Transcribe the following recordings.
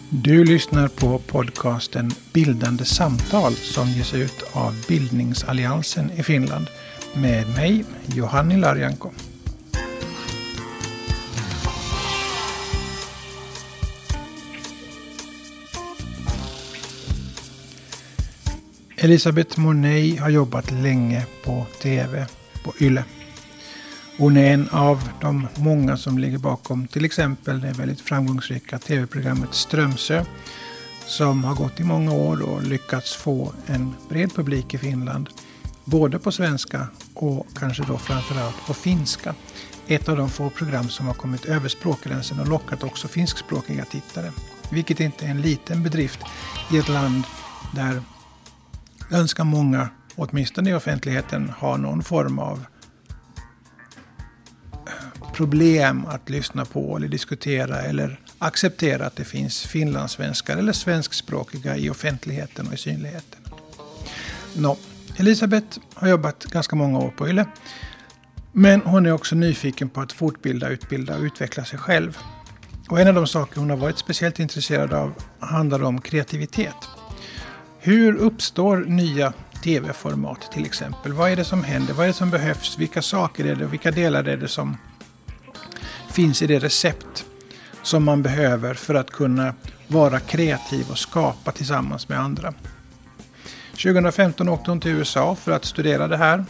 Du lyssnar på podcasten Bildande samtal som ges ut av Bildningsalliansen i Finland med mig, Johanni Larjanko. Elisabeth Monet har jobbat länge på TV på Yle. Hon är en av de många som ligger bakom till exempel det väldigt framgångsrika tv-programmet Strömsö som har gått i många år och lyckats få en bred publik i Finland. Både på svenska och kanske då framförallt på finska. Ett av de få program som har kommit över språkgränsen och lockat också finskspråkiga tittare. Vilket inte är en liten bedrift i ett land där ganska många, åtminstone i offentligheten, har någon form av problem att lyssna på eller diskutera eller acceptera att det finns finlandssvenskar eller svenskspråkiga i offentligheten och i synligheten. Elisabeth har jobbat ganska många år på Yle, men hon är också nyfiken på att fortbilda, utbilda och utveckla sig själv. Och en av de saker hon har varit speciellt intresserad av handlar om kreativitet. Hur uppstår nya tv-format till exempel? Vad är det som händer? Vad är det som behövs? Vilka saker är det? Vilka delar är det som finns i det recept som man behöver för att kunna vara kreativ och skapa tillsammans med andra? 2015 åkte hon till USA för att studera det här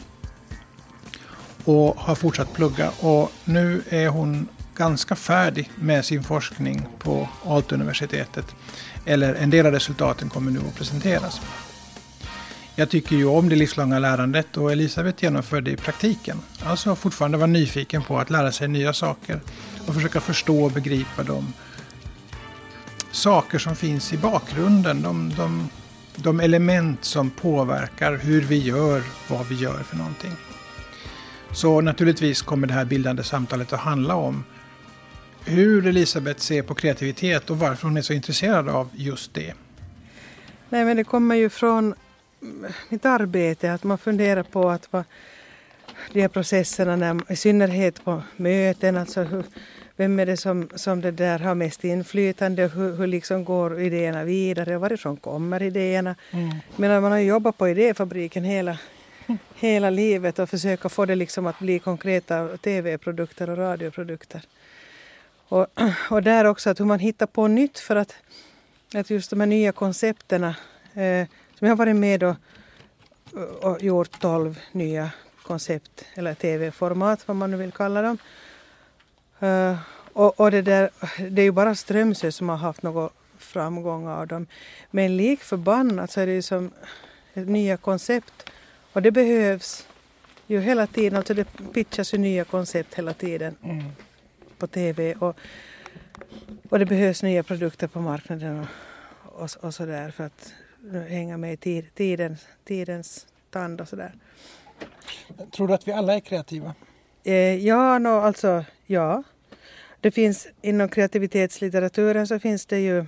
och har fortsatt plugga. Och nu är hon ganska färdig med sin forskning på Aalto-universitetet. Eller en del av resultaten kommer nu att presenteras. Jag tycker ju om det livslånga lärandet och Elisabeth genomför det i praktiken. Alltså fortfarande vara nyfiken på att lära sig nya saker och försöka förstå och begripa de saker som finns i bakgrunden. De element som påverkar hur vi gör, vad vi gör för någonting. Så naturligtvis kommer det här bildande samtalet att handla om hur Elisabeth ser på kreativitet och varför hon är så intresserad av just det. Nej, men det kommer ju från mitt arbete att man funderar på att de här processerna, i synnerhet på möten, alltså vem är det som det där har mest inflytande och hur liksom går idéerna vidare och varifrån kommer idéerna. Men man har jobbat på idéfabriken hela livet och försöka få det liksom att bli konkreta tv-produkter och radioprodukter. Och där också att hur man hittar på nytt för att just de här nya koncepterna som jag har varit med och gjort 12 nya koncept eller tv-format vad man nu vill kalla dem. Och det är ju bara Strömsö som har haft någon framgång av dem. Men lik förbannat så är det ju som nya koncept och det behövs ju hela tiden, alltså det pitchas ju nya koncept hela tiden. På tv och det behövs nya produkter på marknaden och sådär för att hänga med i tidens tand och sådär. Tror du att vi alla är kreativa? Ja. Det finns inom kreativitetslitteraturen så finns det ju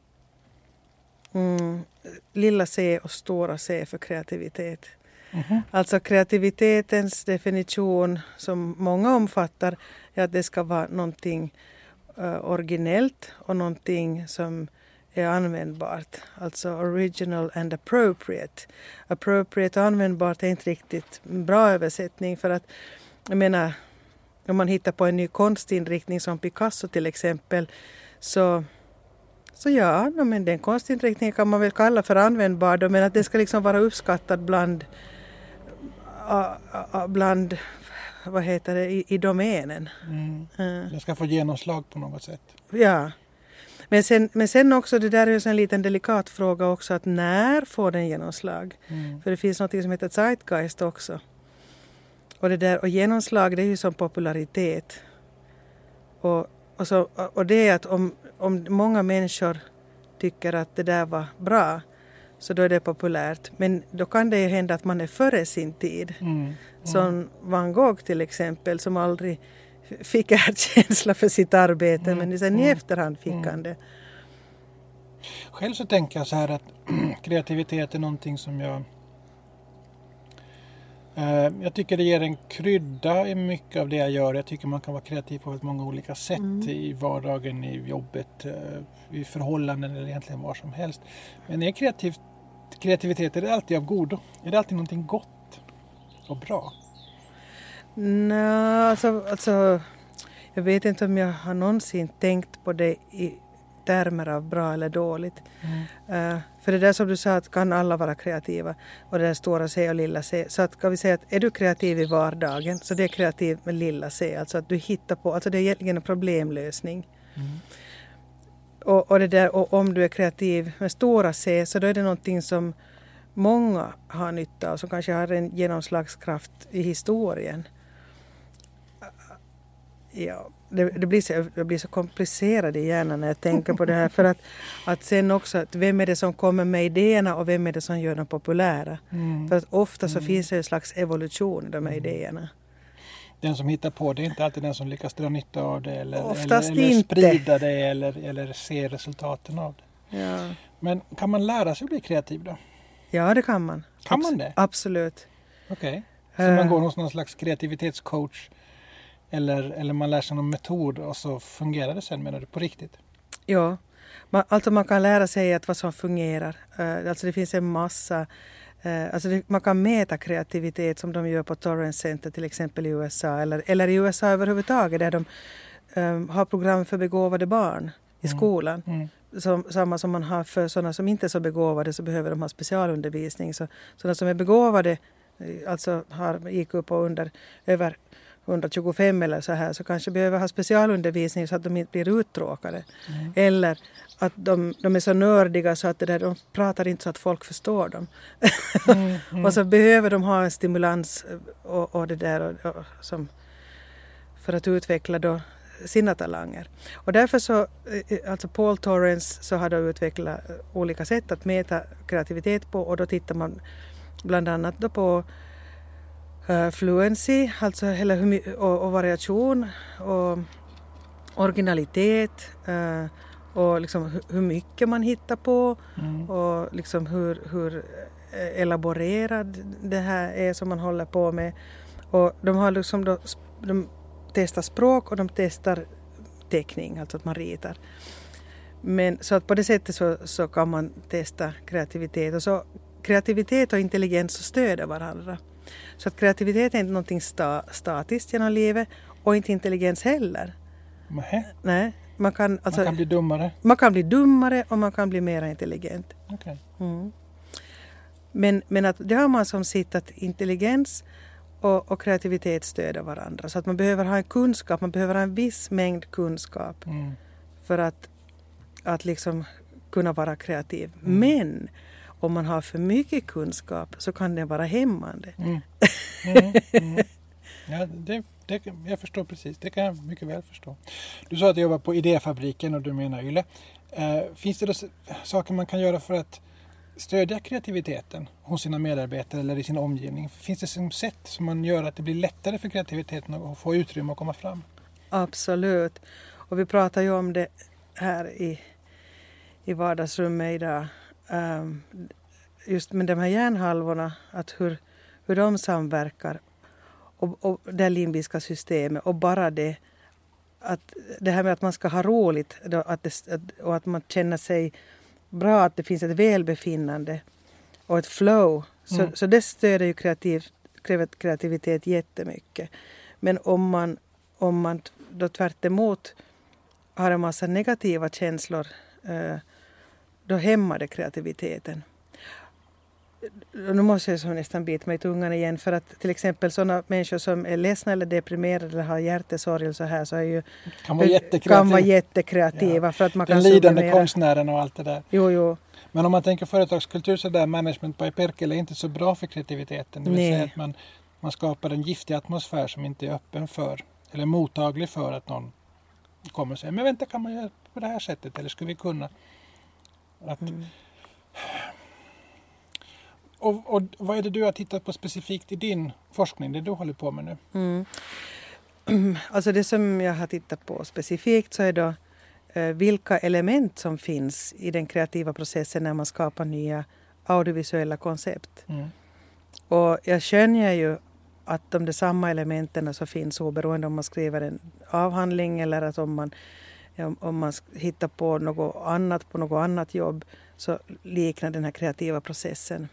lilla C och stora C för kreativitet. Alltså kreativitetens definition som många omfattar är att det ska vara någonting originellt och någonting som är användbart. Alltså original and appropriate. Appropriate och användbart är inte riktigt en bra översättning för att jag menar om man hittar på en ny konstinriktning som Picasso till exempel så ja, men den konstinriktningen kan man väl kalla för användbar men att det ska liksom vara uppskattad bland vad heter det, i domänen. Det ska få genomslag på något sätt. Ja. Men sen också, det där är ju en liten delikat fråga också, att när får den genomslag? För det finns något som heter zeitgeist också. Och det där, och genomslag det är ju som popularitet. Och det är att om många människor tycker att det där var bra så då är det populärt. Men då kan det ju hända att man är före sin tid. Som Van Gogh till exempel som aldrig fick erkänsla för sitt arbete men sen i efterhand fick han det. Själv så tänker jag så här att kreativitet är någonting som jag Jag tycker det ger en krydda i mycket av det jag gör. Jag tycker man kan vara kreativ på väldigt många olika sätt i vardagen, i jobbet, i förhållanden eller egentligen var som helst. Men är kreativitet, är det alltid av godo? Är det alltid någonting gott och bra? Nej, alltså jag vet inte om jag har någonsin tänkt på det i termer av bra eller dåligt. För det där som du sa, att kan alla vara kreativa, och det där stora C och lilla C, så att kan vi säga att är du kreativ i vardagen, så det är kreativ med lilla C, alltså att du hittar på, alltså det är egentligen en problemlösning. Och det där, och om du är kreativ med stora C, så då är det någonting som många har nytta av, som kanske har en genomslagskraft i historien. Ja, det blir så komplicerat i hjärnan när jag tänker på det här. För att sen också, att vem är det som kommer med idéerna och vem är det som gör dem populära? För att ofta så finns det en slags evolution i de här idéerna. Den som hittar på det är inte alltid den som lyckas dra nytta av det eller sprida det eller se resultaten av det. Ja. Men kan man lära sig att bli kreativ då? Ja, det kan man. Kan man det? Absolut. Okej. Så man går hos någon slags kreativitetscoach eller man lär sig någon metod och så fungerar det sen, menar du, på riktigt? Ja, man kan lära sig att vad som fungerar. Alltså det finns en massa, man kan mäta kreativitet som de gör på Torrance Center till exempel i USA eller i USA överhuvudtaget, där de har program för begåvade barn i skolan. Samma som man har för sådana som inte är så begåvade, så behöver de ha specialundervisning. Så sådana som är begåvade, alltså gick upp och under över 125 eller så här, så kanske behöver ha specialundervisning så att de inte blir uttråkade. Eller att de är så nördiga så att de pratar inte så att folk förstår dem. Och så behöver de ha en stimulans och det där som för att utveckla då sina talanger. Och därför så, alltså Paul Torrance, så har de utvecklat olika sätt att mäta kreativitet på, och då tittar man bland annat då på fluency, alltså och variation och originalitet och liksom hur mycket man hittar på och liksom hur elaborerad det här är som man håller på med. Och de har liksom de testar språk och de testar teckning, alltså att man ritar. Men så att på det sättet så kan man testa kreativitet, och så kreativitet och intelligens stöder varandra. Så att kreativitet är inte någonting statiskt genom livet, och inte intelligens heller. Nej. Man kan bli dummare. Man kan bli dummare och man kan bli mer intelligent. Okay. Men att det har man som sitt att intelligens och kreativitet stöder varandra. Så att man behöver ha en kunskap, man behöver ha en viss mängd kunskap för att liksom kunna vara kreativ. Men om man har för mycket kunskap så kan det vara hämmande. Ja, jag förstår precis. Det kan jag mycket väl förstå. Du sa att du jobbar på Idéfabriken och du menar Yle. Finns det då saker man kan göra för att stödja kreativiteten hos sina medarbetare eller i sin omgivning? Finns det som sätt som man gör att det blir lättare för kreativiteten att få utrymme att komma fram? Absolut. Och vi pratar ju om det här i vardagsrummet idag. Just med de här hjärnhalvorna, att hur de samverkar och det limbiska systemet, och bara det här med att man ska ha roligt då, och att man känner sig bra, att det finns ett välbefinnande och ett flow, så det stöder ju kreativitet jättemycket. Men om man då tvärt emot har en massa negativa känslor, då hämmar det kreativiteten. Nu måste jag nästan bita mig i tungan igen, för att till exempel sådana människor som är ledsna eller deprimerade eller har hjärtesorg och så här, så är ju kan vara jättekreativa. Ja. För att man kan den lidande konstnären och allt det där. Jo. Men om man tänker företagskultur, så där management by Perkele är inte så bra för kreativiteten. Det vill säga att man skapar en giftig atmosfär som inte är öppen för eller mottaglig för att någon kommer och säger, men vänta, kan man göra på det här sättet, eller skulle vi kunna? Och vad är det du har tittat på specifikt i din forskning, det du håller på med nu? Alltså det som jag har tittat på specifikt, så är då vilka element som finns i den kreativa processen när man skapar nya audiovisuella koncept. Och jag skönjer ju att de där samma elementen så finns oberoende om man skriver en avhandling eller att om man hittar på något annat jobb så liknar den här kreativa processen.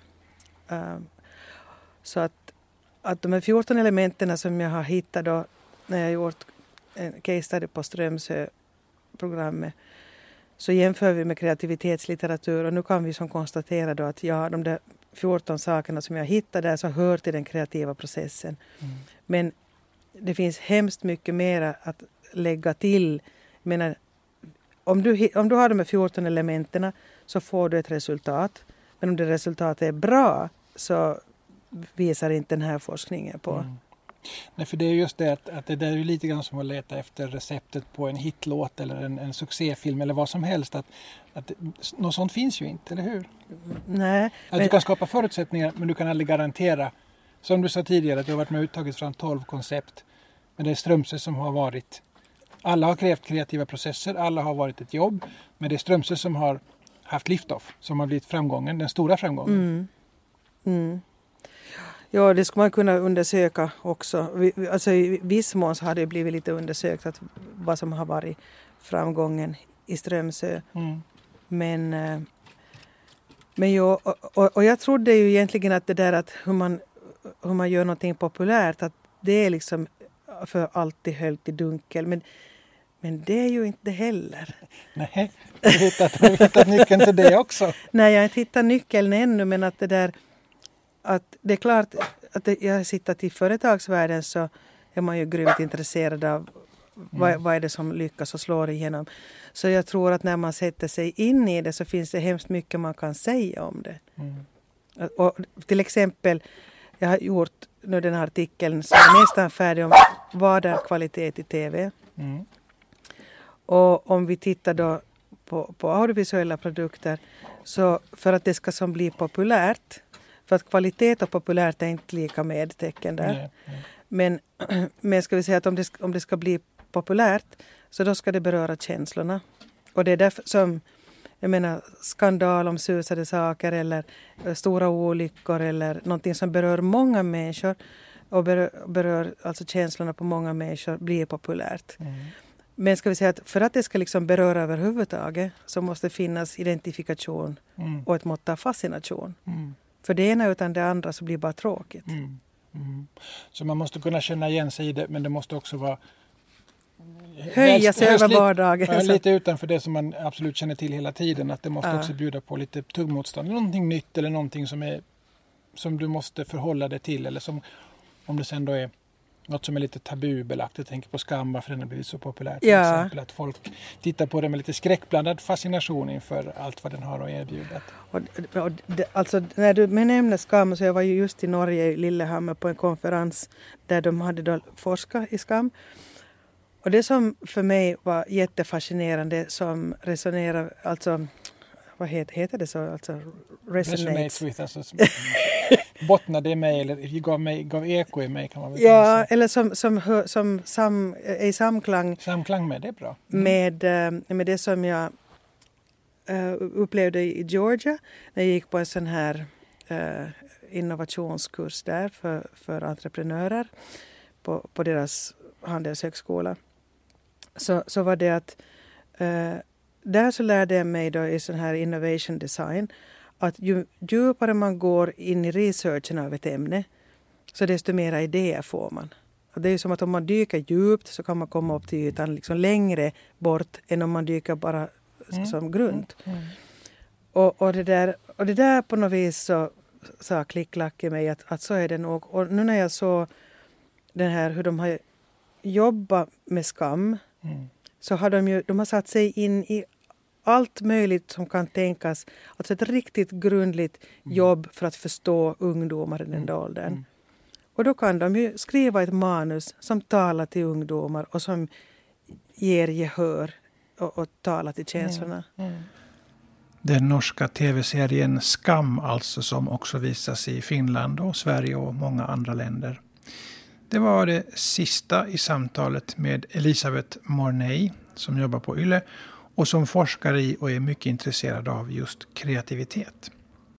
Så att de här 14 elementen som jag har hittat då när jag gjort en case study på Strömsö-programmet så jämför vi med kreativitetslitteratur och nu kan vi som konstatera då att de där 14 sakerna som jag hittade där så hör till den kreativa processen. Men det finns hemskt mycket mer att lägga till. Jag menar, om du har de här 14 elementen så får du ett resultat. Men om det resultatet är bra så visar inte den här forskningen på. Nej, för det är just det att det där är lite grann som att leta efter receptet på en hitlåt eller en succéfilm eller vad som helst. Att något sånt finns ju inte, eller hur? Nej. Du kan skapa förutsättningar men du kan aldrig garantera. Som du sa tidigare att du har varit med och uttagit fram 12 koncept. Men det är Strömsö som har varit. Alla har krävt kreativa processer, alla har varit ett jobb. Men det är Strömsö som har haft lift-off som har blivit framgången, den stora framgången. Ja, det skulle man kunna undersöka också. Alltså i viss mån så har det blivit lite undersökt att vad som har varit framgången i Strömsö. Men jag trodde ju egentligen att det där att hur man gör någonting populärt att det är liksom för alltid höljt i dunkel. Men det är ju inte heller. Nej, du har hittat nyckeln till det också. Nej, jag har inte hittat nyckeln ännu men att det där att det är klart att jag sitter i företagsvärlden så är man ju grymt intresserad av vad är det som lyckas och slår igenom. Så jag tror att när man sätter sig in i det så finns det hemskt mycket man kan säga om det. Och till exempel, jag har gjort nu den här artikeln som är nästan färdig om vad är kvalitet i tv. Och om vi tittar då på audiovisuella produkter så för att det ska som bli populärt. För att kvalitet och populärt är inte lika medtecken där. Men ska vi säga att om det ska bli populärt så då ska det beröra känslorna. Och det är därför som, jag menar, skandal om susade saker eller stora olyckor eller någonting som berör många människor och berör alltså känslorna på många människor blir populärt. Men ska vi säga att för att det ska liksom beröra överhuvudtaget så måste finnas identifikation och ett mått av fascination. För det ena utan det andra så blir det bara tråkigt. Så man måste kunna känna igen sig i det men det måste också vara höja sig över vardagen. Lite utanför det som man absolut känner till hela tiden. Att det måste också bjuda på lite tuggmotstånd. Någonting nytt eller någonting som du måste förhålla dig till. Eller som om det sen då är något som är lite tabubelagt. Jag tänker på Skam, varför den har blivit så populär. Till exempel att folk tittar på det med lite skräckblandad fascination inför allt vad den har att erbjuda. Alltså när du nämner Skam så jag var ju just i Norge i Lillehammer på en konferens där de hade då forskat i Skam. Och det som för mig var jättefascinerande som resonerar, alltså vad heter det så? Alltså resonates with, alltså bottnade i mig eller gav eko i mig kan man väl säga. säga. Eller som är i samklang. Samklang med, det är bra. Med det som jag upplevde i Georgia när jag gick på en sån här innovationskurs där för entreprenörer på deras handelshögskola. Så var det att där så lärde jag mig då i sån här innovation design att ju djupare man går in i researchen av ett ämne så desto mera idéer får man. Och det är som att om man dyker djupt så kan man komma upp till ytan liksom längre bort än om man dyker bara som grund. Och det där på något vis så sa klick-klack i mig att så är det nog. Och nu när jag såg den här hur de har jobbat med Skam så har de har satt sig in i allt möjligt som kan tänkas. Alltså ett riktigt grundligt jobb för att förstå ungdomar i den åldern. Och då kan de ju skriva ett manus som talar till ungdomar och som ger gehör och talar till känslorna. Den norska tv-serien Skam alltså som också visas i Finland och Sverige och många andra länder. Det var det sista i samtalet med Elisabeth Mornay som jobbar på YLE och som forskar i och är mycket intresserad av just kreativitet.